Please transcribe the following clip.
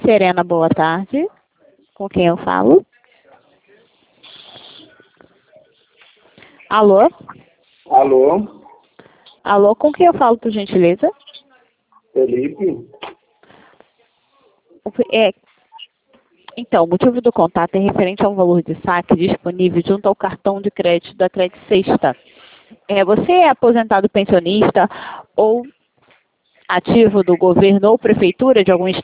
Serena, boa tarde. Com quem eu falo? Alô? Alô, Alô, com quem eu falo, por gentileza? Felipe? Então, o motivo do contato é referente ao valor de saque disponível junto ao cartão de crédito da Credit Sexta. Você é aposentado pensionista ou ativo do governo ou prefeitura de algum estado?